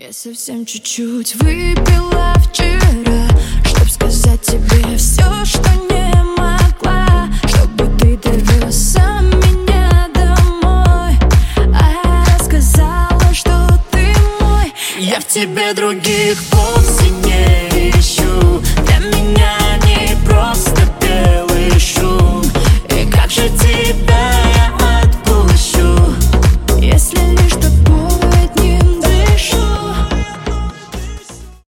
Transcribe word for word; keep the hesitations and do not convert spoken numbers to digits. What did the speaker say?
Я совсем чуть-чуть выпила вчера, чтоб сказать тебе все, что не могла, чтобы ты довезла меня домой. А я рассказала, что ты мой. Я в тебе других вовсе не ищу. Для меня не просто белый шум. И как же тебе